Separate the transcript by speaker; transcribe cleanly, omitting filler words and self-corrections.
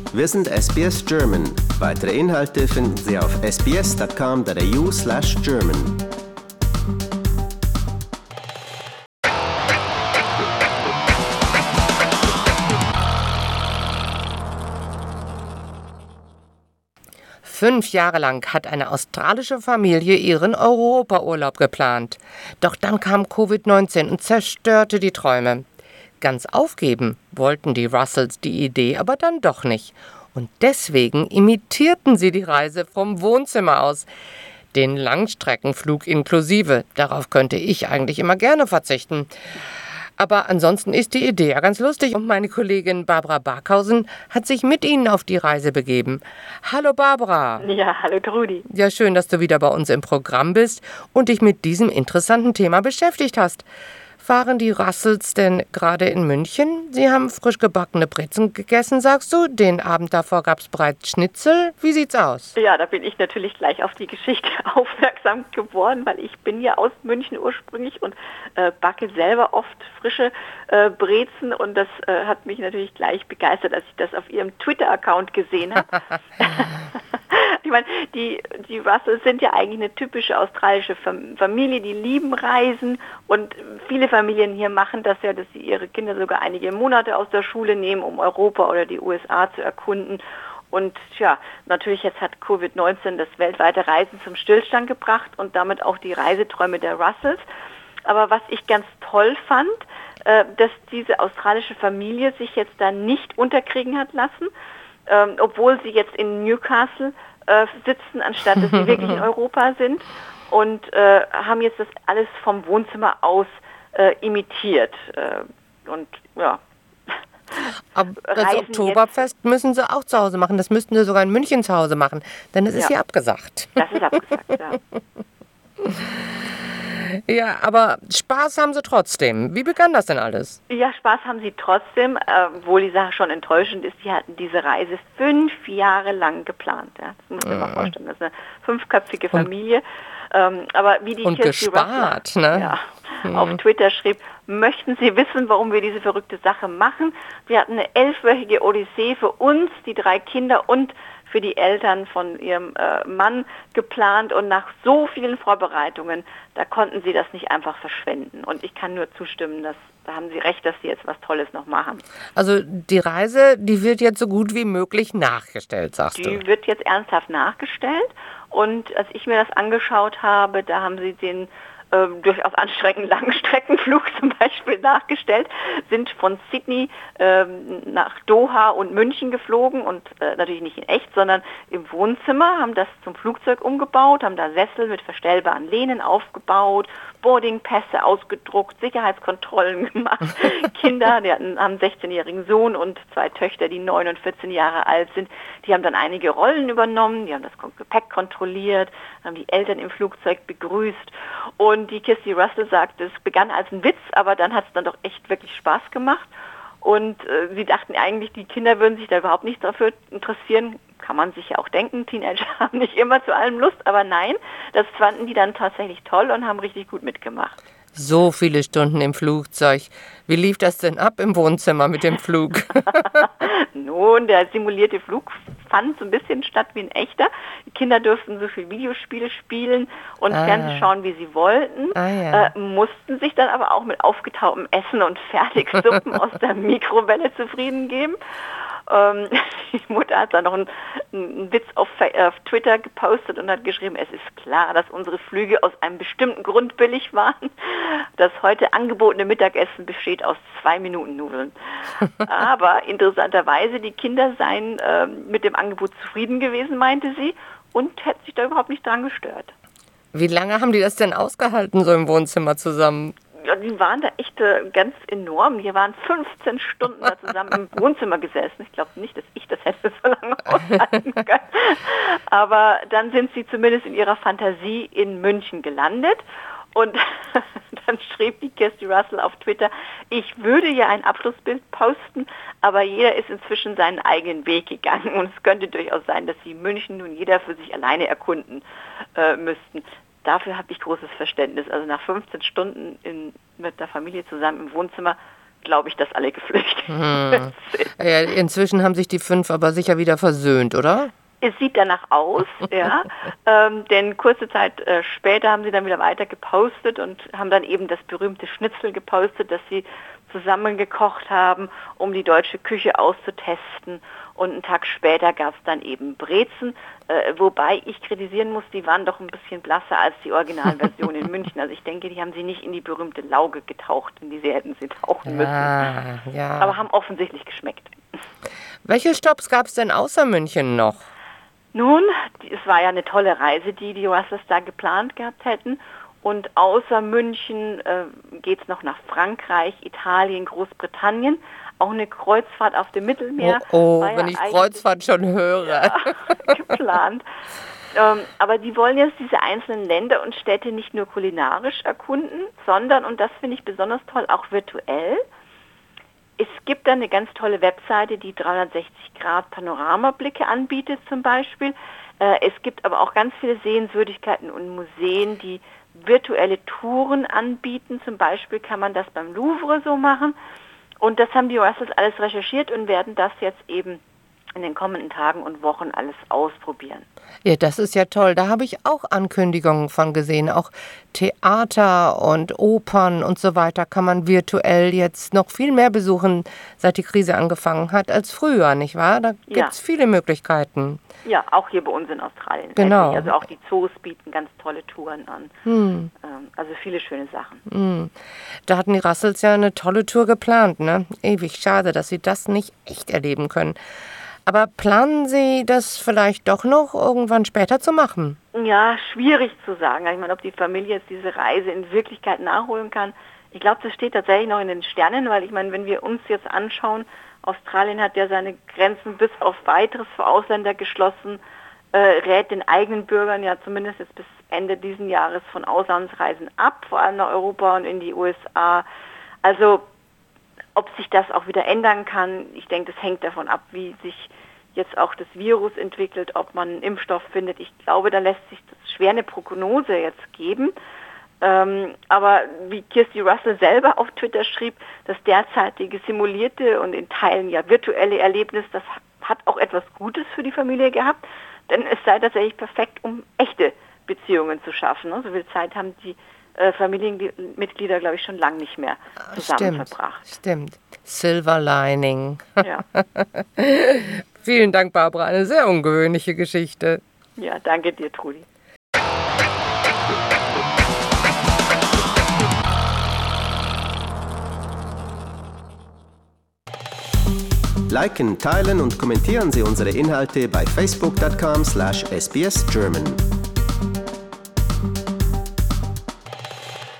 Speaker 1: Wir sind SBS German. Weitere Inhalte finden Sie auf sbs.com.au/German.
Speaker 2: Fünf Jahre lang hat eine australische Familie ihren Europaurlaub geplant. Doch dann kam Covid-19 und zerstörte die Träume. Ganz aufgeben wollten die Russells die Idee aber dann doch nicht. Und deswegen imitierten sie die Reise vom Wohnzimmer aus. Den Langstreckenflug inklusive. Darauf könnte ich eigentlich immer gerne verzichten. Aber ansonsten ist die Idee ja ganz lustig und meine Kollegin Barbara Barkhausen hat sich mit Ihnen auf die Reise begeben. Hallo Barbara.
Speaker 3: Ja, hallo Trudi.
Speaker 2: Ja, schön, dass du wieder bei uns im Programm bist und dich mit diesem interessanten Thema beschäftigt hast. Waren die Russells denn gerade in München? Sie haben frisch gebackene Brezen gegessen, sagst du? Den Abend davor gab es bereits Schnitzel. Wie sieht's aus?
Speaker 3: Ja, da bin ich natürlich gleich auf die Geschichte aufmerksam geworden, weil ich bin ja aus München ursprünglich und backe selber oft frische Brezen und das hat mich natürlich gleich begeistert, als ich das auf ihrem Twitter-Account gesehen habe. Ich meine, die Russells sind ja eigentlich eine typische australische Familie, die lieben Reisen und viele Familien hier machen das ja, dass sie ihre Kinder sogar einige Monate aus der Schule nehmen, um Europa oder die USA zu erkunden. Und ja, natürlich jetzt hat Covid-19 das weltweite Reisen zum Stillstand gebracht und damit auch die Reiseträume der Russells. Aber was ich ganz toll fand, dass diese australische Familie sich jetzt da nicht unterkriegen hat lassen, obwohl sie jetzt in Newcastle sitzen, anstatt dass sie wirklich in Europa sind und haben jetzt das alles vom Wohnzimmer aus imitiert. Und ja.
Speaker 2: Aber das Oktoberfest müssen sie auch zu Hause machen. Das müssten sie sogar in München zu Hause machen. Denn es ist hier abgesagt.
Speaker 3: Das ist abgesagt, ja.
Speaker 2: Ja, aber Spaß haben sie trotzdem. Wie begann das denn alles?
Speaker 3: Ja, Spaß haben sie trotzdem, obwohl die Sache schon enttäuschend ist. Sie hatten diese Reise 5 Jahre lang geplant. Ja. Das muss man sich mal vorstellen. Das ist eine 5-köpfige Familie. Aber wie die
Speaker 2: Kirsty gespart,
Speaker 3: Russell, auf Twitter schrieb, möchten Sie wissen, warum wir diese verrückte Sache machen? Wir hatten eine 11-wöchige Odyssee für uns, die 3 Kinder und für die Eltern von ihrem Mann geplant und nach so vielen Vorbereitungen, da konnten sie das nicht einfach verschwenden. Und ich kann nur zustimmen, da haben Sie recht, dass Sie jetzt was Tolles noch machen.
Speaker 2: Also die Reise, die wird jetzt so gut wie möglich nachgestellt, sagst du?
Speaker 3: Die wird jetzt ernsthaft nachgestellt und als ich mir das angeschaut habe, da haben Sie den durchaus anstrengenden Langstreckenflug zum Beispiel nachgestellt, sind von Sydney nach Doha und München geflogen und natürlich nicht in echt, sondern im Wohnzimmer, haben das zum Flugzeug umgebaut, haben da Sessel mit verstellbaren Lehnen aufgebaut, Boardingpässe ausgedruckt, Sicherheitskontrollen gemacht. Kinder, die haben einen 16-jährigen Sohn und 2 Töchter, die 9 und 14 Jahre alt sind, die haben dann einige Rollen übernommen, die haben das Gepäck kontrolliert, haben die Eltern im Flugzeug begrüßt und die Kirsty Russell sagt, es begann als ein Witz, aber dann hat es dann doch echt wirklich Spaß gemacht. Und sie dachten eigentlich, die Kinder würden sich da überhaupt nicht dafür interessieren. Kann man sich ja auch denken, Teenager haben nicht immer zu allem Lust, aber nein, das fanden die dann tatsächlich toll und haben richtig gut mitgemacht.
Speaker 2: So viele Stunden im Flugzeug. Wie lief das denn ab im Wohnzimmer mit dem Flug?
Speaker 3: Nun, der simulierte Flug fand so ein bisschen statt wie ein echter. Die Kinder durften so viele Videospiele spielen und Fernsehen schauen, wie sie wollten, mussten sich dann aber auch mit aufgetautem Essen und Fertigsuppen aus der Mikrowelle zufrieden geben. Die Mutter hat dann noch einen Witz auf Twitter gepostet und hat geschrieben, es ist klar, dass unsere Flüge aus einem bestimmten Grund billig waren. Das heute angebotene Mittagessen besteht aus 2 Minuten Nudeln. Aber interessanterweise, die Kinder seien mit dem Angebot zufrieden gewesen, meinte sie, und hätten sich da überhaupt nicht dran gestört.
Speaker 2: Wie lange haben die das denn ausgehalten, so im Wohnzimmer zusammen?
Speaker 3: Ja, die waren da echt ganz enorm. Die waren 15 Stunden da zusammen im Wohnzimmer gesessen. Ich glaube nicht, dass ich das hätte so lange aushalten können. Aber dann sind sie zumindest in ihrer Fantasie in München gelandet. Und dann schrieb die Kirsty Russell auf Twitter, ich würde ja ein Abschlussbild posten, aber jeder ist inzwischen seinen eigenen Weg gegangen. Und es könnte durchaus sein, dass sie München nun jeder für sich alleine erkunden müssten. Dafür habe ich großes Verständnis. Also nach 15 Stunden mit der Familie zusammen im Wohnzimmer glaube ich, dass alle geflüchtet sind.
Speaker 2: Ja, inzwischen haben sich die 5 aber sicher wieder versöhnt, oder?
Speaker 3: Es sieht danach aus, ja, denn kurze Zeit später haben sie dann wieder weiter gepostet und haben dann eben das berühmte Schnitzel gepostet, das sie zusammen gekocht haben, um die deutsche Küche auszutesten. Und einen Tag später gab es dann eben Brezen, wobei ich kritisieren muss, die waren doch ein bisschen blasser als die Originalversion in München. Also ich denke, die haben sie nicht in die berühmte Lauge getaucht, in die sie hätten sie tauchen müssen.
Speaker 2: Ja.
Speaker 3: Aber haben offensichtlich geschmeckt.
Speaker 2: Welche Stopps gab es denn außer München noch?
Speaker 3: Nun, es war ja eine tolle Reise, die Russells da geplant gehabt hätten. Und außer München geht es noch nach Frankreich, Italien, Großbritannien. Auch eine Kreuzfahrt auf dem Mittelmeer.
Speaker 2: Wenn ich Kreuzfahrt schon höre.
Speaker 3: Ja, geplant. Aber die wollen jetzt diese einzelnen Länder und Städte nicht nur kulinarisch erkunden, sondern, und das finde ich besonders toll, auch virtuell. Es gibt da eine ganz tolle Webseite, die 360-Grad-Panoramablicke anbietet zum Beispiel. Es gibt aber auch ganz viele Sehenswürdigkeiten und Museen, die virtuelle Touren anbieten. Zum Beispiel kann man das beim Louvre so machen. Und das haben die Russells alles recherchiert und werden das jetzt eben in den kommenden Tagen und Wochen alles ausprobieren.
Speaker 2: Ja, das ist ja toll. Da habe ich auch Ankündigungen von gesehen. Auch Theater und Opern und so weiter kann man virtuell jetzt noch viel mehr besuchen, seit die Krise angefangen hat, als früher, nicht wahr? Da gibt es viele Möglichkeiten.
Speaker 3: Ja, auch hier bei uns in Australien.
Speaker 2: Genau.
Speaker 3: Also auch die Zoos bieten ganz tolle Touren an. Also viele schöne Sachen.
Speaker 2: Da hatten die Russells ja eine tolle Tour geplant, ne? Ewig schade, dass sie das nicht echt erleben können. Aber planen Sie das vielleicht doch noch irgendwann später zu machen?
Speaker 3: Ja, schwierig zu sagen. Ich meine, ob die Familie jetzt diese Reise in Wirklichkeit nachholen kann. Ich glaube, das steht tatsächlich noch in den Sternen, weil ich meine, wenn wir uns jetzt anschauen, Australien hat ja seine Grenzen bis auf Weiteres für Ausländer geschlossen, rät den eigenen Bürgern ja zumindest jetzt bis Ende diesen Jahres von Auslandsreisen ab, vor allem nach Europa und in die USA. Also ob sich das auch wieder ändern kann, ich denke, das hängt davon ab, wie sich jetzt auch das Virus entwickelt, ob man einen Impfstoff findet. Ich glaube, da lässt sich das schwer eine Prognose jetzt geben. Aber wie Kirsty Russell selber auf Twitter schrieb, das derzeitige simulierte und in Teilen ja virtuelle Erlebnis, das hat auch etwas Gutes für die Familie gehabt, denn es sei tatsächlich perfekt, um echte Beziehungen zu schaffen. So viel Zeit haben die Familienmitglieder, glaube ich, schon lange nicht mehr zusammen verbracht.
Speaker 2: Stimmt. Silver Lining.
Speaker 3: Ja.
Speaker 2: Vielen Dank, Barbara. Eine sehr ungewöhnliche Geschichte.
Speaker 3: Ja, danke dir, Trudi.
Speaker 1: Liken, teilen und kommentieren Sie unsere Inhalte bei facebook.com/sbsgerman.